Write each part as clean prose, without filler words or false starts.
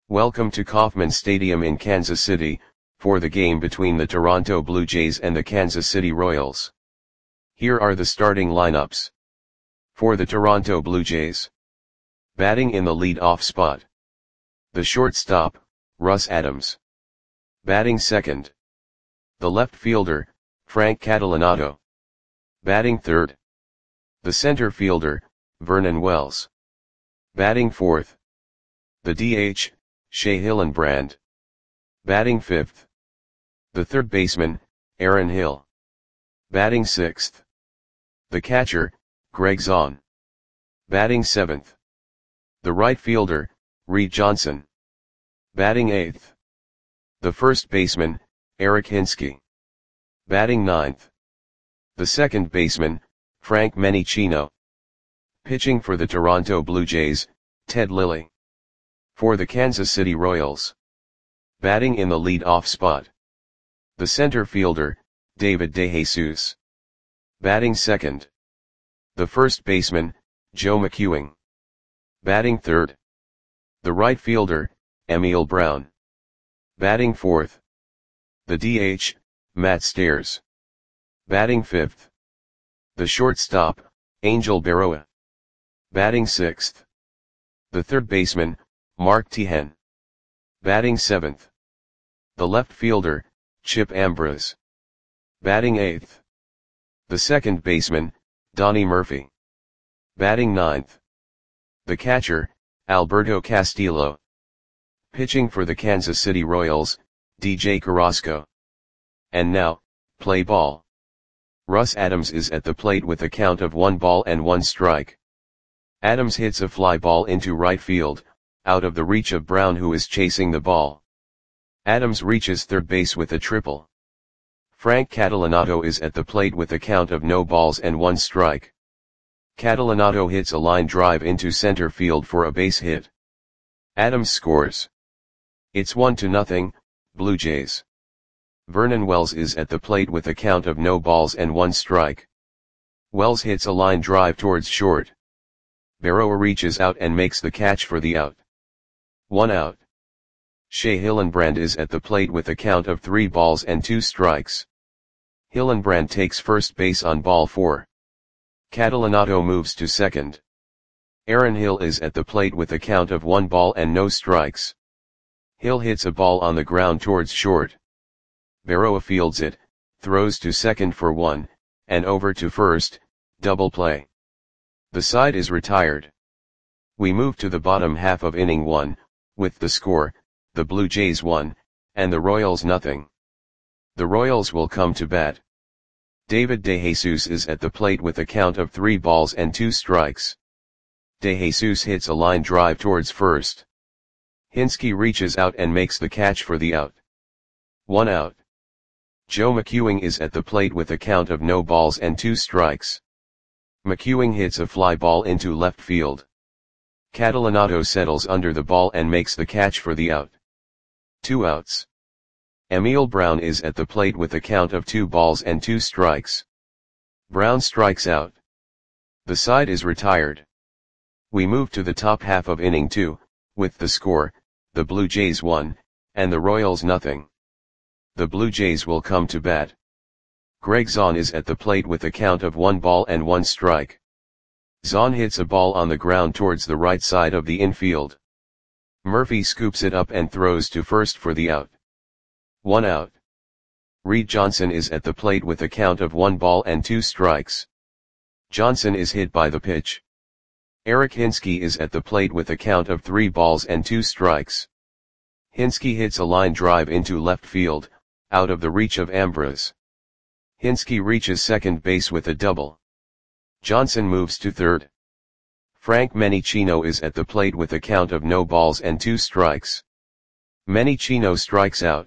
Welcome to Kauffman Stadium in Kansas City, for the game between the Toronto Blue Jays and the Kansas City Royals. Here are the starting lineups. For the Toronto Blue Jays. Batting in the lead-off spot. The shortstop, Russ Adams. Batting second. The left fielder, Frank Catalanotto. Batting third. The center fielder, Vernon Wells. Batting fourth. The DH, Shea Hillenbrand. Batting fifth. The third baseman, Aaron Hill. Batting sixth. The catcher, Greg Zaun. Batting seventh. The right fielder, Reed Johnson. Batting eighth. The first baseman, Eric Hinske. Batting ninth. The second baseman, Frank Menechino. Pitching for the Toronto Blue Jays, Ted Lilly. For the Kansas City Royals. Batting in the lead-off spot. The center fielder, David DeJesus. Batting second. The first baseman, Joe McEwing. Batting third. The right fielder, Emil Brown. Batting fourth. The DH, Matt Stairs. Batting fifth. The shortstop, Angel Berroa. Batting sixth. The third baseman, Mark Teahen. Batting seventh. The left fielder, Chip Ambrose. Batting eighth. The second baseman, Donnie Murphy. Batting ninth. The catcher, Alberto Castillo. Pitching for the Kansas City Royals, DJ Carrasco. And now, play ball. Russ Adams is at the plate with a count of 1-1 Adams hits a fly ball into right field, out of the reach of Brown, who is chasing the ball. Adams reaches third base with a triple. Frank Catalanotto is at the plate with a count of 0-1. Catalanotto hits a line drive into center field for a base hit. Adams scores. It's 1-0, Blue Jays. Vernon Wells is at the plate with a count of 0-1. Wells hits a line drive towards short. Berroa reaches out and makes the catch for the out. 1 out. Shea Hillenbrand is at the plate with a count of 3-2. Hillenbrand takes first base on ball 4. Catalanotto moves to second. Aaron Hill is at the plate with a count of 1-0. Hill hits a ball on the ground towards short. Berroa fields it, throws to second for 1, and over to first, double play. The side is retired. We move to the bottom half of inning 1, with the score, the Blue Jays 1, and the Royals 0. The Royals will come to bat. David DeJesus is at the plate with a count of 3-2. DeJesus hits a line drive towards first. Hinske reaches out and makes the catch for the out. 1 out. Joe McEwing is at the plate with a count of 0-2. McEwing hits a fly ball into left field. Catalanotto settles under the ball and makes the catch for the out. 2 outs. Emil Brown is at the plate with a count of 2-2. Brown strikes out. The side is retired. We move to the top half of inning 2, with the score, the Blue Jays 1, and the Royals 0. The Blue Jays will come to bat. Greg Zaun is at the plate with a count of 1-1. Zaun hits a ball on the ground towards the right side of the infield. Murphy scoops it up and throws to first for the out. 1 out. Reed Johnson is at the plate with a count of 1-2. Johnson is hit by the pitch. Eric Hinske is at the plate with a count of 3-2. Hinske hits a line drive into left field, out of the reach of Ambrose. Hinske reaches second base with a double. Johnson moves to third. Frank Menechino is at the plate with a count of 0-2. Menechino strikes out.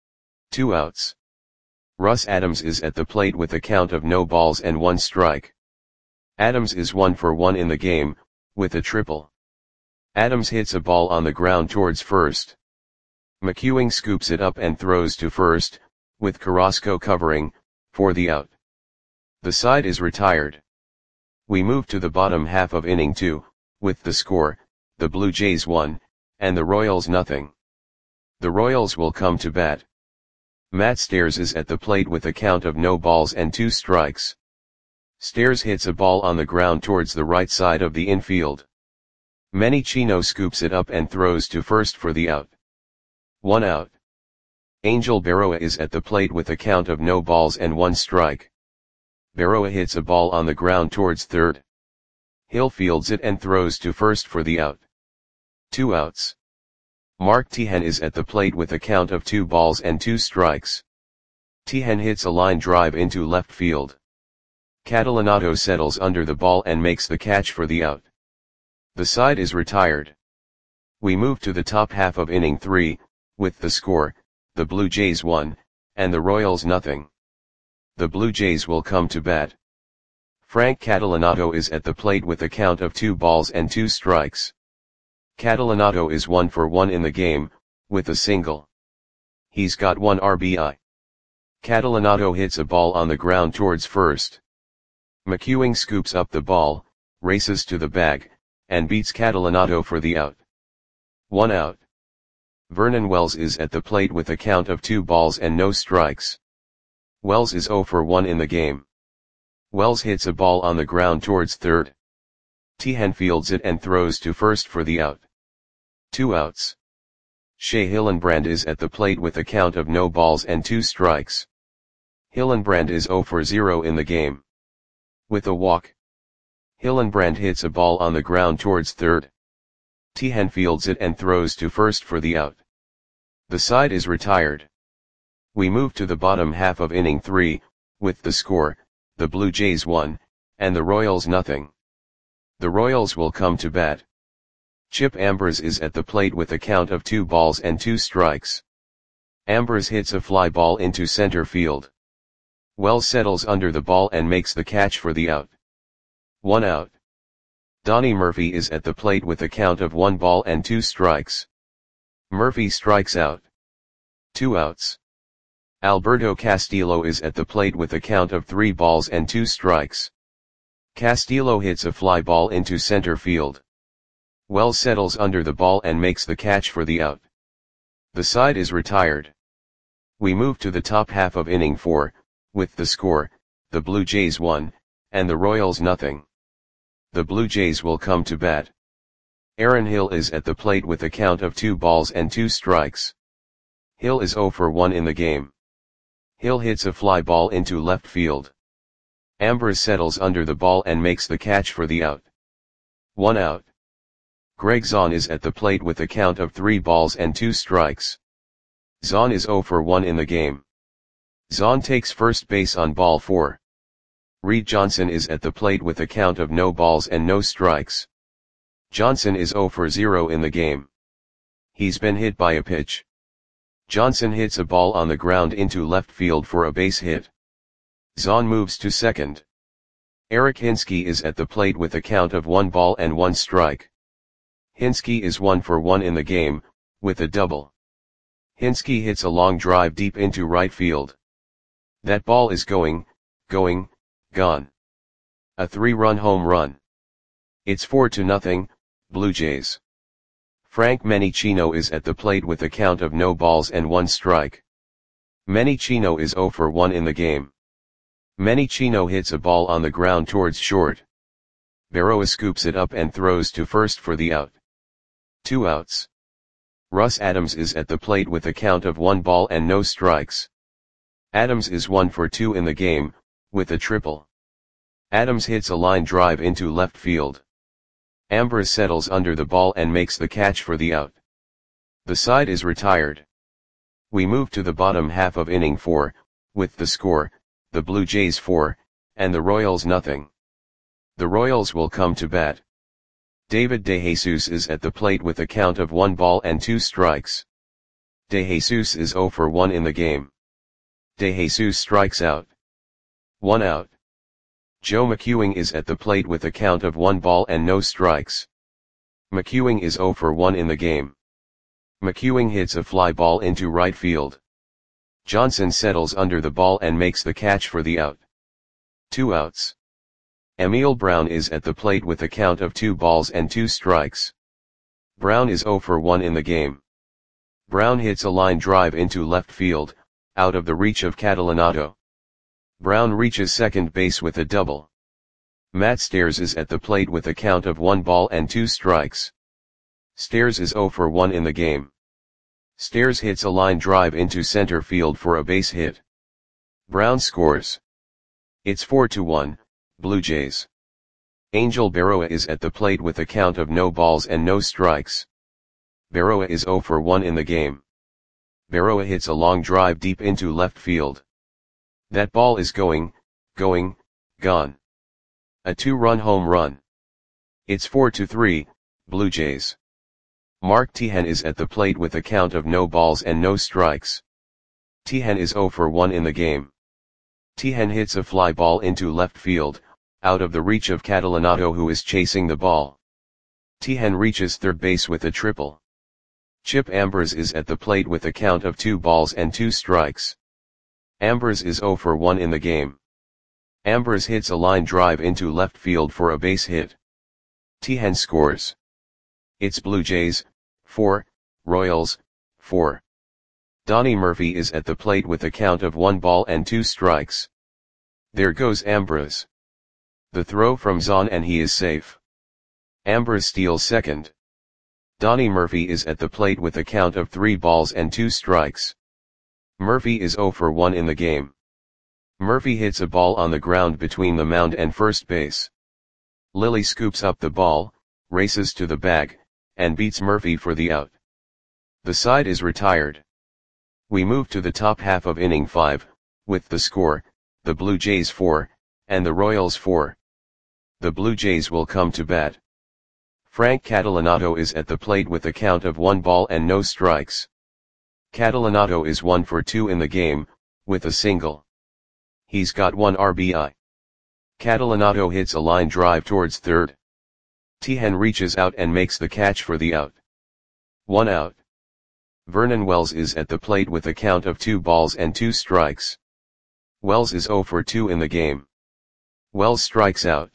2 outs. Russ Adams is at the plate with a count of 0-1. Adams is 1 for 1 in the game, with a triple. Adams hits a ball on the ground towards first. McEwing scoops it up and throws to first, with Carrasco covering, for the out. The side is retired. We move to the bottom half of inning 2, with the score, the Blue Jays 1, and the Royals nothing. The Royals will come to bat. Matt Stairs is at the plate with a count of no balls and 2 strikes. Stairs hits a ball on the ground towards the right side of the infield. Manny Chino scoops it up and throws to first for the out. 1 out. Angel Berroa is at the plate with a count of no balls and 1 strike. Berroa hits a ball on the ground towards third. Hill fields it and throws to first for the out. 2 outs. Mark Tejan is at the plate with a count of 2 balls and 2 strikes. Tejan hits a line drive into left field. Catalanato settles under the ball and makes the catch for the out. The side is retired. We move to the top half of inning 3, with the score, the Blue Jays 1, and the Royals nothing. The Blue Jays will come to bat. Frank Catalanato is at the plate with a count of 2 balls and 2 strikes. Catalanato is 1 for 1 in the game, with a single. He's got 1 RBI. Catalanato hits a ball on the ground towards first. McEwing scoops up the ball, races to the bag, and beats Catalanato for the out. 1 out. Vernon Wells is at the plate with a count of 2 balls and no strikes. Wells is 0 for 1 in the game. Wells hits a ball on the ground towards third. Tejan fields it and throws to first for the out. 2 outs. Shea Hillenbrand is at the plate with a count of no balls and 2 strikes. Hillenbrand is 0 for 0 in the game. With a walk. Hillenbrand hits a ball on the ground towards third. Tejan fields it and throws to first for the out. The side is retired. We move to the bottom half of inning 3, with the score, the Blue Jays 1, and the Royals nothing. The Royals will come to bat. Chip Ambers is at the plate with a count of 2 balls and 2 strikes. Ambers hits a fly ball into center field. Wells settles under the ball and makes the catch for the out. 1 out. Donnie Murphy is at the plate with a count of 1 ball and 2 strikes. Murphy strikes out. 2 outs. Alberto Castillo is at the plate with a count of 3 balls and 2 strikes. Castillo hits a fly ball into center field. Wells settles under the ball and makes the catch for the out. The side is retired. We move to the top half of inning 4, with the score, the Blue Jays 1, and the Royals nothing. The Blue Jays will come to bat. Aaron Hill is at the plate with a count of 2 balls and 2 strikes. Hill is 0 for 1 in the game. Hill hits a fly ball into left field. Ambers settles under the ball and makes the catch for the out. 1 out. Greg Zahn is at the plate with a count of 3 balls and 2 strikes. Zahn is 0 for 1 in the game. Zahn takes first base on ball 4. Reed Johnson is at the plate with a count of no balls and no strikes. Johnson is 0 for 0 in the game. He's been hit by a pitch. Johnson hits a ball on the ground into left field for a base hit. Zahn moves to second. Eric Hinske is at the plate with a count of 1 ball and 1 strike. Hinske is 1 for 1 in the game, with a double. Hinske hits a long drive deep into right field. That ball is gone. A 3-run home run. It's 4-0, Blue Jays. Frank Manny Chino is at the plate with a count of no balls and 1 strike. Manny Chino is 0 for 1 in the game. Manny Chino hits a ball on the ground towards short. Berroa scoops it up and throws to first for the out. 2 outs. Russ Adams is at the plate with a count of 1 ball and no strikes. Adams is 1 for 2 in the game, with a triple. Adams hits a line drive into left field. Ambers settles under the ball and makes the catch for the out. The side is retired. We move to the bottom half of inning 4, with the score, the Blue Jays 4, and the Royals nothing. The Royals will come to bat. David DeJesus is at the plate with a count of 1 ball and 2 strikes. DeJesus is 0 for 1 in the game. DeJesus strikes out. 1 out. Joe McEwing is at the plate with a count of 1 ball and no strikes. McEwing is 0 for 1 in the game. McEwing hits a fly ball into right field. Johnson settles under the ball and makes the catch for the out. 2 outs. Emil Brown is at the plate with a count of 2 balls and 2 strikes. Brown is 0 for 1 in the game. Brown hits a line drive into left field, out of the reach of Catalinato. Brown reaches second base with a double. Matt Stairs is at the plate with a count of 1 ball and 2 strikes. Stairs is 0 for 1 in the game. Stairs hits a line drive into center field for a base hit. Brown scores. It's 4-1, Blue Jays. Angel Berroa is at the plate with a count of no balls and no strikes. Berroa is 0 for 1 in the game. Berroa hits a long drive deep into left field. That ball is gone. A 2-run home run. It's 4-3, Blue Jays. Mark Teahen is at the plate with a count of no balls and no strikes. Teahen is 0 for 1 in the game. Teahen hits a fly ball into left field, out of the reach of Catalinato, who is chasing the ball. Teahen reaches third base with a triple. Chip Ambers is at the plate with a count of 2 balls and 2 strikes. Ambers is 0 for 1 in the game. Ambers hits a line drive into left field for a base hit. Teahen scores. It's Blue Jays, 4, Royals, 4. Donnie Murphy is at the plate with a count of 1 ball and 2 strikes. There goes Ambers. The throw from Zahn and he is safe. Ambers steals second. Donnie Murphy is at the plate with a count of 3 balls and 2 strikes. Murphy is 0 for 1 in the game. Murphy hits a ball on the ground between the mound and first base. Lilly scoops up the ball, races to the bag, and beats Murphy for the out. The side is retired. We move to the top half of inning 5, with the score, the Blue Jays 4, and the Royals 4. The Blue Jays will come to bat. Frank Catalinato is at the plate with a count of 1 ball and no strikes. Catalinato is 1 for 2 in the game, with a single. He's got 1 RBI. Catalinato hits a line drive towards third. Teahen reaches out and makes the catch for the out. 1 out. Vernon Wells is at the plate with a count of 2 balls and 2 strikes. Wells is 0 for 2 in the game. Wells strikes out.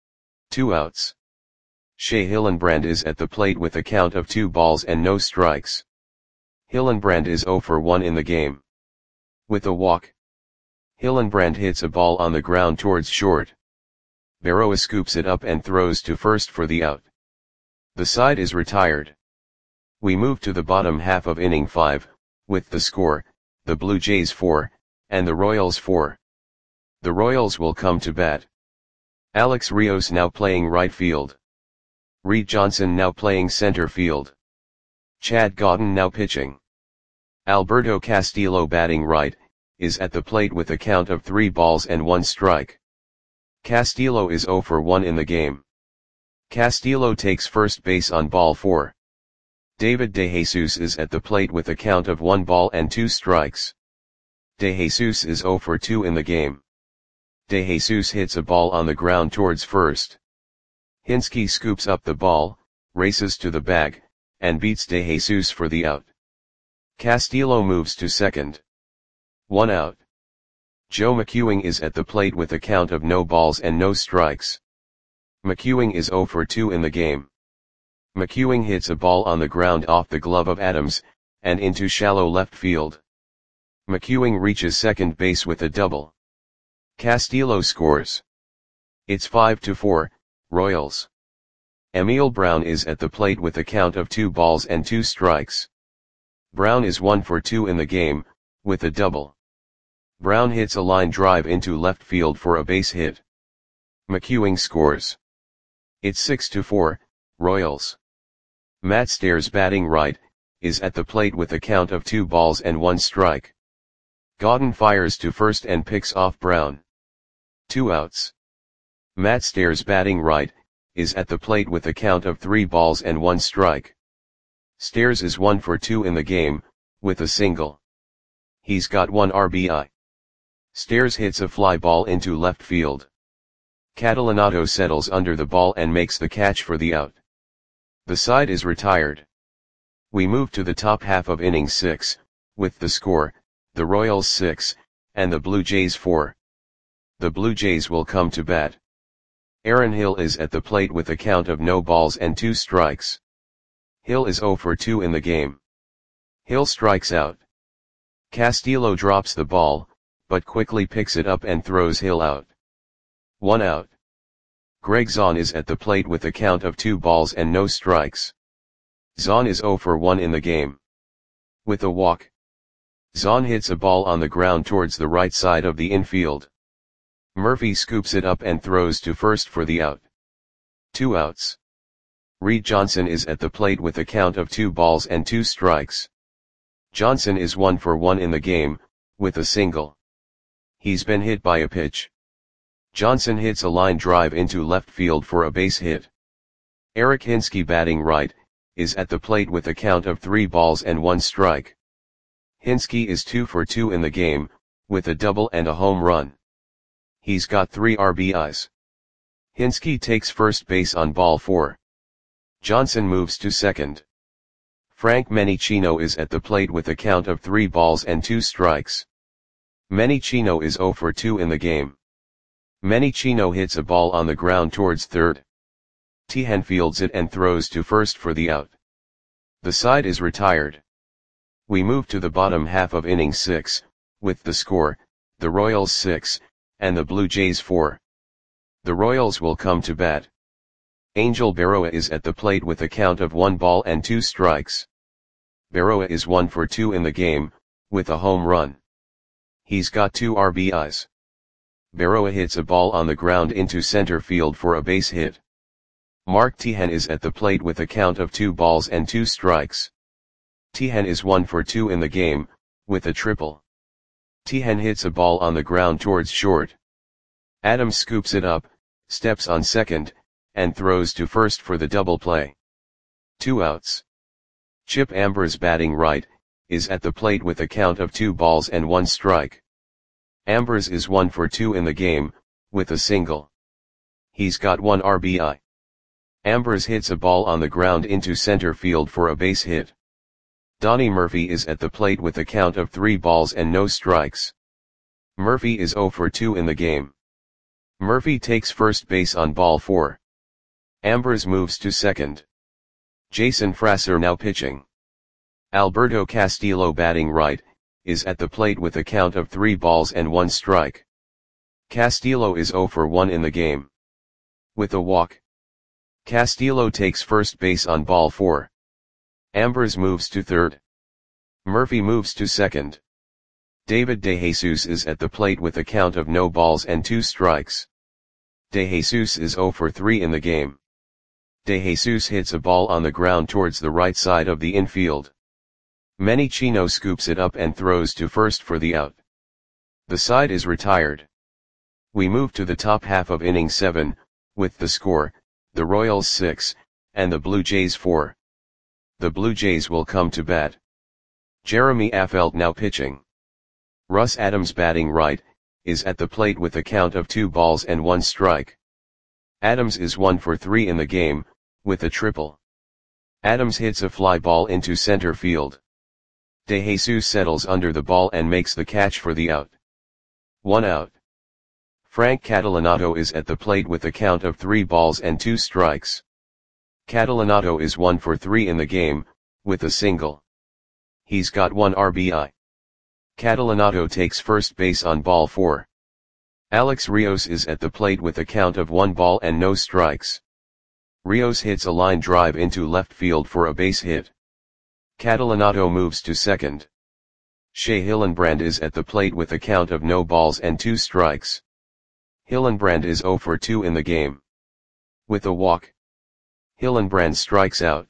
2 outs. Shea Hillenbrand is at the plate with a count of 2 balls and no strikes. Hillenbrand is 0 for 1 in the game. With a walk. Hillenbrand hits a ball on the ground towards short. Berroa scoops it up and throws to first for the out. The side is retired. We move to the bottom half of inning 5, with the score, the Blue Jays 4, and the Royals 4. The Royals will come to bat. Alex Rios now playing right field. Reed Johnson now playing center field. Chad Godden now pitching. Alberto Castillo batting right, is at the plate with a count of 3 balls and 1 strike. Castillo is 0 for 1 in the game. Castillo takes first base on ball 4. David DeJesus is at the plate with a count of 1 ball and 2 strikes. DeJesus is 0 for 2 in the game. DeJesus hits a ball on the ground towards first. Hinske scoops up the ball, races to the bag, and beats DeJesus for the out. Castillo moves to second. 1 out. Joe McEwing is at the plate with a count of no balls and no strikes. McEwing is 0 for 2 in the game. McEwing hits a ball on the ground off the glove of Adams, and into shallow left field. McEwing reaches second base with a double. Castillo scores. It's 5-4, Royals. Emil Brown is at the plate with a count of 2 balls and 2 strikes. Brown is 1 for 2 in the game, with a double. Brown hits a line drive into left field for a base hit. McEwing scores. It's 6-4, Royals. Matt Stairs batting right, is at the plate with a count of 2 balls and 1 strike. Godden fires to first and picks off Brown. 2 outs. Matt Stairs batting right, is at the plate with a count of 3 balls and 1 strike. Stairs is 1 for 2 in the game, with a single. He's got 1 RBI. Stairs hits a fly ball into left field. Catalinato settles under the ball and makes the catch for the out. The side is retired. We move to the top half of inning 6, with the score, the Royals 6, and the Blue Jays 4. The Blue Jays will come to bat. Aaron Hill is at the plate with a count of no balls and 2 strikes. Hill is 0 for 2 in the game. Hill strikes out. Castillo drops the ball, but quickly picks it up and throws Hill out. 1 out. Greg Zaun is at the plate with a count of 2 balls and no strikes. Zaun is 0 for 1 in the game. With a walk, Zaun hits a ball on the ground towards the right side of the infield. Murphy scoops it up and throws to first for the out. 2 outs. Reed Johnson is at the plate with a count of 2 balls and 2 strikes. Johnson is 1 for 1 in the game, with a single. He's been hit by a pitch. Johnson hits a line drive into left field for a base hit. Eric Hinske, batting right, is at the plate with a count of 3 balls and 1 strike. Hinske is 2 for 2 in the game, with a double and a home run. He's got 3 RBIs. Hinske takes first base on ball 4. Johnson moves to second. Frank Menichino is at the plate with a count of 3 balls and 2 strikes. Menichino is 0 for 2 in the game. Menichino hits a ball on the ground towards third. Tejan fields it and throws to first for the out. The side is retired. We move to the bottom half of inning 6, with the score, the Royals 6, and the Blue Jays 4. The Royals will come to bat. Angel Berroa is at the plate with a count of 1 ball and 2 strikes. Berroa is 1 for 2 in the game, with a home run. He's got 2 RBIs. Berroa hits a ball on the ground into center field for a base hit. Mark Tejan is at the plate with a count of 2 balls and 2 strikes. Tejan is 1 for 2 in the game, with a triple. Tejan hits a ball on the ground towards short. Adams scoops it up, steps on second, and throws to first for the double play. 2 outs. Chip Ambers, batting right, is at the plate with a count of 2 balls and 1 strike. Ambers is 1 for 2 in the game, with a single. He's got 1 RBI. Ambers hits a ball on the ground into center field for a base hit. Donnie Murphy is at the plate with a count of 3 balls and no strikes. Murphy is 0 for 2 in the game. Murphy takes first base on ball 4. Ambers moves to second. Jason Frasser now pitching. Alberto Castillo, batting right, is at the plate with a count of 3 balls and 1 strike. Castillo is 0 for 1 in the game. With a walk, Castillo takes first base on ball 4. Ambers moves to third. Murphy moves to second. David DeJesus is at the plate with a count of no balls and 2 strikes. DeJesus is 0 for 3 in the game. DeJesus hits a ball on the ground towards the right side of the infield. Menichino scoops it up and throws to first for the out. The side is retired. We move to the top half of inning 7, with the score, the Royals 6, and the Blue Jays 4. The Blue Jays will come to bat. Jeremy Affeldt now pitching. Russ Adams, batting right, is at the plate with a count of 2 balls and 1 strike. Adams is 1 for 3 in the game, with a triple. Adams hits a fly ball into center field. DeJesus settles under the ball and makes the catch for the out. 1 out. Frank Catalanato is at the plate with a count of 3 balls and 2 strikes. Catalanato is 1 for 3 in the game, with a single. He's got 1 RBI. Catalanato takes first base on ball 4. Alex Rios is at the plate with a count of 1 ball and no strikes. Rios hits a line drive into left field for a base hit. Catalanato moves to second. Shea Hillenbrand is at the plate with a count of no balls and 2 strikes. Hillenbrand is 0 for 2 in the game. With a walk, Hillenbrand strikes out.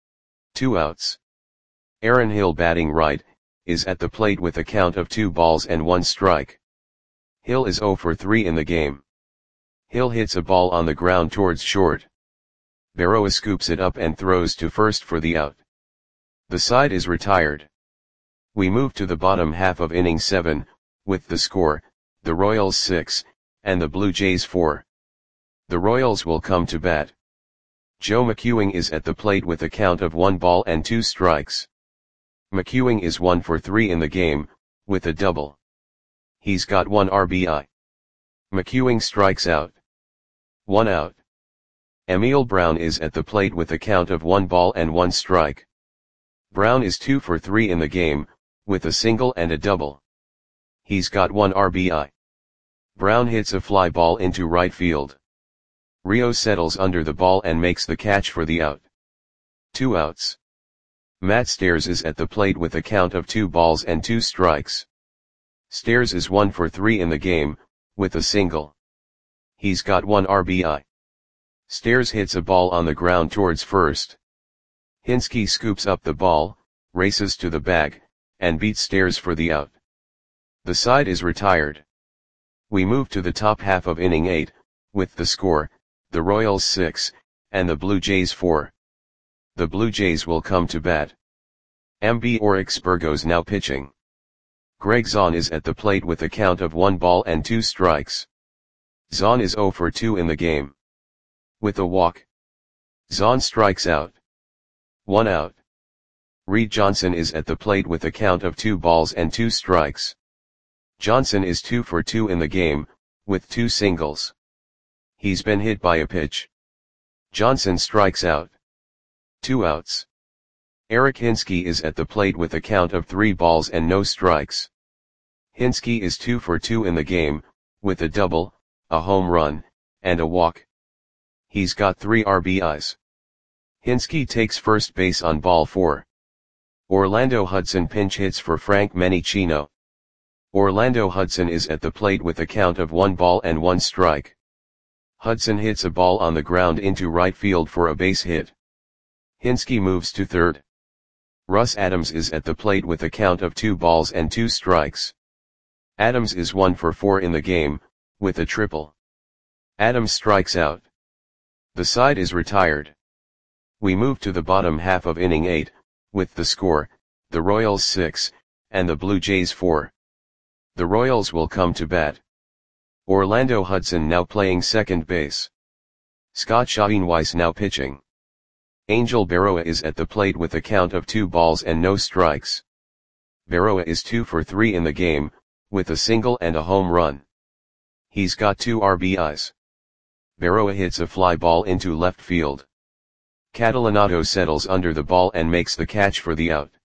2 outs. Aaron Hill, batting right, is at the plate with a count of 2 balls and 1 strike. Hill is 0 for 3 in the game. Hill hits a ball on the ground towards short. Berroa scoops it up and throws to first for the out. The side is retired. We move to the bottom half of inning 7, with the score, the Royals 6, and the Blue Jays 4. The Royals will come to bat. Joe McEwing is at the plate with a count of 1 ball and 2 strikes. McEwing is 1 for 3 in the game, with a double. He's got 1 RBI. McEwing strikes out. 1 out. Emil Brown is at the plate with a count of 1 ball and 1 strike. Brown is 2 for 3 in the game, with a single and a double. He's got 1 RBI. Brown hits a fly ball into right field. Rios settles under the ball and makes the catch for the out. 2 outs. Matt Stairs is at the plate with a count of 2 balls and 2 strikes. Stairs is 1 for 3 in the game, with a single. He's got 1 RBI. Stairs hits a ball on the ground towards first. Hinske scoops up the ball, races to the bag, and beats Stairs for the out. The side is retired. We move to the top half of inning 8, with the score, the Royals 6, and the Blue Jays 4. The Blue Jays will come to bat. MB Oryx Burgos now pitching. Greg Zahn is at the plate with a count of 1 ball and 2 strikes. Zahn is 0 for 2 in the game. With a walk, Zahn strikes out. 1 out. Reed Johnson is at the plate with a count of 2 balls and 2 strikes. Johnson is 2 for 2 in the game, with 2 singles. He's been hit by a pitch. Johnson strikes out. 2 outs. Eric Hinske is at the plate with a count of 3 balls and no strikes. Hinske is 2 for 2 in the game, with a double, a home run, and a walk. He's got 3 RBIs. Hinske takes first base on ball 4. Orlando Hudson pinch hits for Frank Menichino. Orlando Hudson is at the plate with a count of 1 ball and 1 strike. Hudson hits a ball on the ground into right field for a base hit. Hinske moves to third. Russ Adams is at the plate with a count of 2 balls and 2 strikes. Adams is 1 for 4 in the game, with a triple. Adams strikes out. The side is retired. We move to the bottom half of inning 8, with the score, the Royals 6, and the Blue Jays 4. The Royals will come to bat. Orlando Hudson now playing second base. Scott Schoenweiss now pitching. Angel Berroa is at the plate with a count of 2 balls and no strikes. Berroa is 2 for 3 in the game, with a single and a home run. He's got 2 RBIs. Berroa hits a fly ball into left field. Catalanato settles under the ball and makes the catch for the out.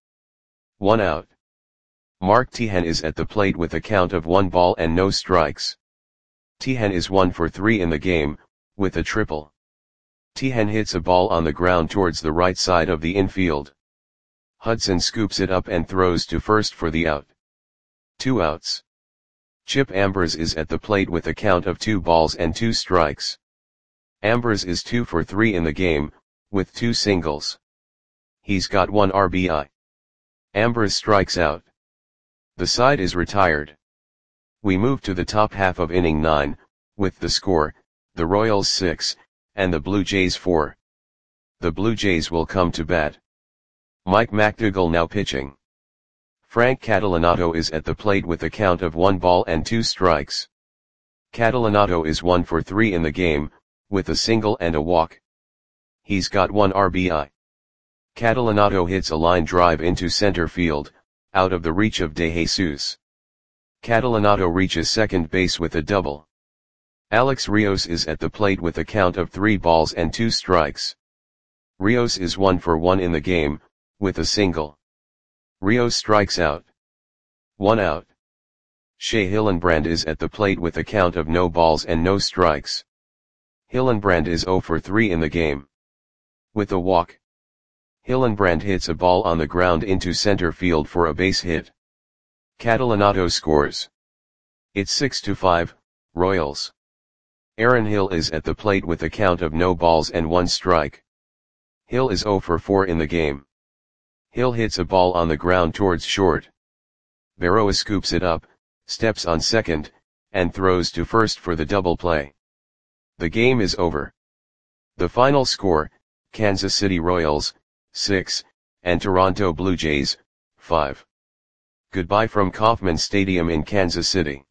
1 out. Mark Teahen is at the plate with a count of 1 ball and no strikes. Teahen is 1 for 3 in the game, with a triple. Teahen hits a ball on the ground towards the right side of the infield. Hudson scoops it up and throws to first for the out. 2 outs. Chip Ambers is at the plate with a count of 2 balls and 2 strikes. Ambers is 2 for 3 in the game, with 2 singles. He's got 1 RBI. Ambers strikes out. The side is retired. We move to the top half of inning 9, with the score, the Royals 6, and the Blue Jays 4. The Blue Jays will come to bat. Mike McDougall now pitching. Frank Catalanato is at the plate with a count of 1 ball and 2 strikes. Catalanato is 1 for 3 in the game, with a single and a walk. He's got 1 RBI. Catalanato hits a line drive into center field, out of the reach of De Jesus. Catalanato reaches second base with a double. Alex Rios is at the plate with a count of 3 balls and 2 strikes. Rios is 1 for 1 in the game, with a single. Rios strikes out. 1 out. Shea Hillenbrand is at the plate with a count of no balls and no strikes. Hillenbrand is 0 for 3 in the game. With a walk, Hillenbrand hits a ball on the ground into center field for a base hit. Catalanato scores. It's 6-5, Royals. Aaron Hill is at the plate with a count of no balls and 1 strike. Hill is 0 for 4 in the game. Hill hits a ball on the ground towards short. Berroa scoops it up, steps on second, and throws to first for the double play. The game is over. The final score, Kansas City Royals, 6, and Toronto Blue Jays, 5. Goodbye from Kauffman Stadium in Kansas City.